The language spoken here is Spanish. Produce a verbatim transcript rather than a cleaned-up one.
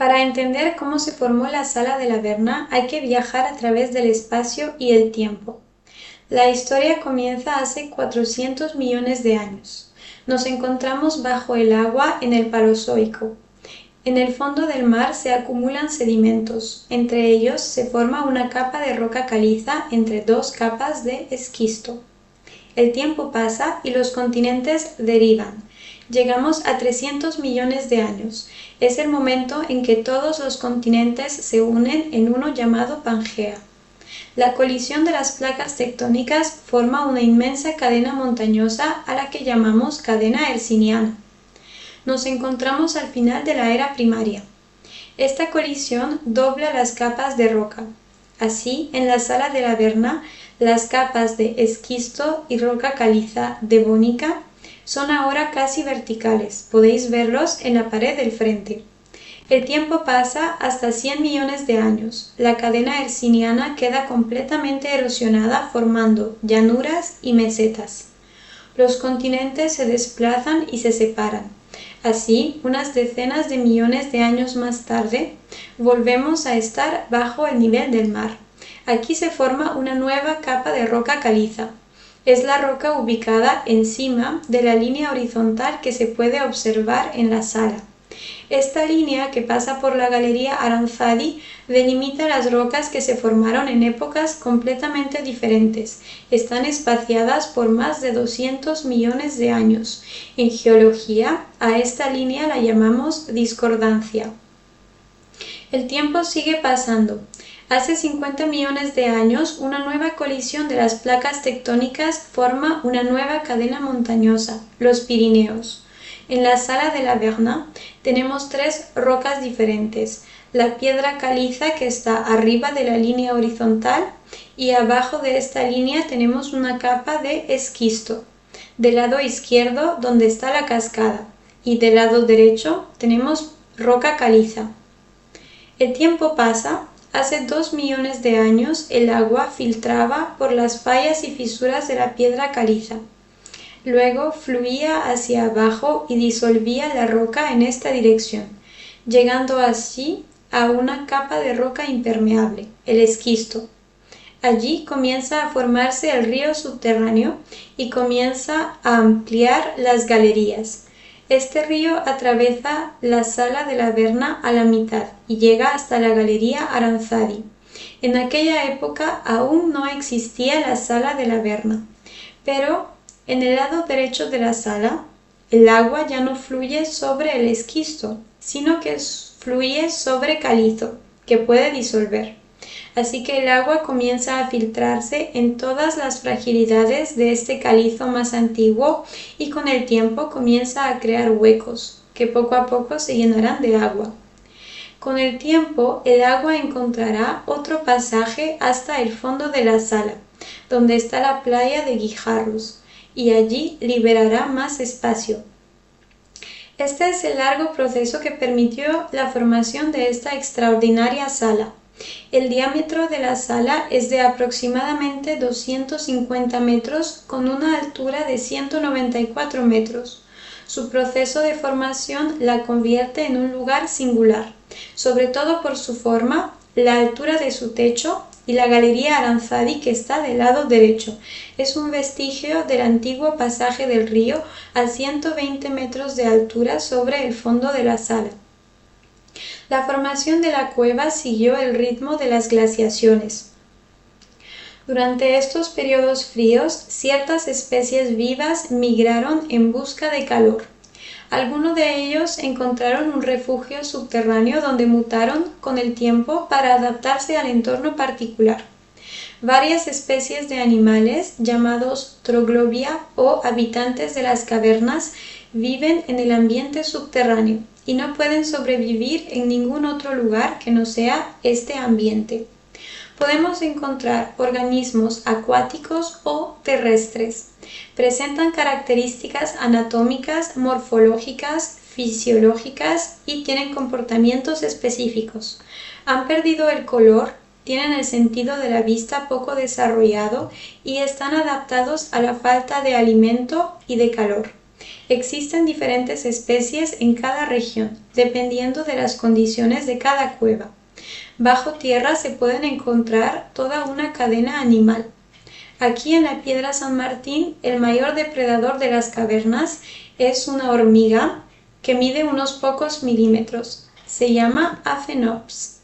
Para entender cómo se formó la Sala del Averna hay que viajar a través del espacio y el tiempo. La historia comienza hace cuatrocientos millones de años. Nos encontramos bajo el agua en el Paleozoico. En el fondo del mar se acumulan sedimentos. Entre ellos se forma una capa de roca caliza entre dos capas de esquisto. El tiempo pasa y los continentes derivan. Llegamos a trescientos millones de años. Es el momento en que todos los continentes se unen en uno llamado Pangea. La colisión de las placas tectónicas forma una inmensa cadena montañosa a la que llamamos cadena herciniana. Nos encontramos al final de la era primaria. Esta colisión dobla las capas de roca. Así, en la Sala del Averna, las capas de esquisto y roca caliza devónica son ahora casi verticales. Podéis verlos en la pared del frente. El tiempo pasa hasta cien millones de años. La cadena herciniana queda completamente erosionada formando llanuras y mesetas. Los continentes se desplazan y se separan. Así, unas decenas de millones de años más tarde, volvemos a estar bajo el nivel del mar. Aquí se forma una nueva capa de roca caliza. Es la roca ubicada encima de la línea horizontal que se puede observar en la sala. Esta línea, que pasa por la galería Aranzadi, delimita las rocas que se formaron en épocas completamente diferentes. Están espaciadas por más de doscientos millones de años. En geología, a esta línea la llamamos discordancia. El tiempo sigue pasando. Hace cincuenta millones de años, una nueva colisión de las placas tectónicas forma una nueva cadena montañosa, los Pirineos. En la Sala del Averna tenemos tres rocas diferentes: la piedra caliza, que está arriba de la línea horizontal, y abajo de esta línea tenemos una capa de esquisto. Del lado izquierdo, donde está la cascada, y del lado derecho tenemos roca caliza. El tiempo pasa. Hace dos millones de años el agua filtraba por las fallas y fisuras de la piedra caliza. Luego fluía hacia abajo y disolvía la roca en esta dirección, llegando así a una capa de roca impermeable, el esquisto. Allí comienza a formarse el río subterráneo y comienza a ampliar las galerías. Este río atraviesa la Sala del Averna a la mitad y llega hasta la galería Aranzadi. En aquella época aún no existía la Sala del Averna, pero en el lado derecho de la sala, el agua ya no fluye sobre el esquisto, sino que fluye sobre calizo, que puede disolver. Así que el agua comienza a filtrarse en todas las fragilidades de este calizo más antiguo y con el tiempo comienza a crear huecos, que poco a poco se llenarán de agua. Con el tiempo, el agua encontrará otro pasaje hasta el fondo de la sala, donde está la playa de Guijarros, y allí liberará más espacio. Este es el largo proceso que permitió la formación de esta extraordinaria sala. El diámetro de la sala es de aproximadamente doscientos cincuenta metros con una altura de ciento noventa y cuatro metros. Su proceso de formación la convierte en un lugar singular, sobre todo por su forma, la altura de su techo y la galería Aranzadi, que está del lado derecho. Es un vestigio del antiguo pasaje del río a ciento veinte metros de altura sobre el fondo de la sala. La formación de la cueva siguió el ritmo de las glaciaciones. Durante estos periodos fríos, ciertas especies vivas migraron en busca de calor. Algunos de ellos encontraron un refugio subterráneo donde mutaron con el tiempo para adaptarse al entorno particular. Varias especies de animales, llamados troglobia o habitantes de las cavernas, viven en el ambiente subterráneo y no pueden sobrevivir en ningún otro lugar que no sea este ambiente. Podemos encontrar organismos acuáticos o terrestres. Presentan características anatómicas, morfológicas, fisiológicas y tienen comportamientos específicos. Han perdido el color, tienen el sentido de la vista poco desarrollado y están adaptados a la falta de alimento y de calor. Existen diferentes especies en cada región, dependiendo de las condiciones de cada cueva. Bajo tierra se pueden encontrar toda una cadena animal. Aquí en la Piedra San Martín, el mayor depredador de las cavernas es una hormiga que mide unos pocos milímetros. Se llama Aphenops.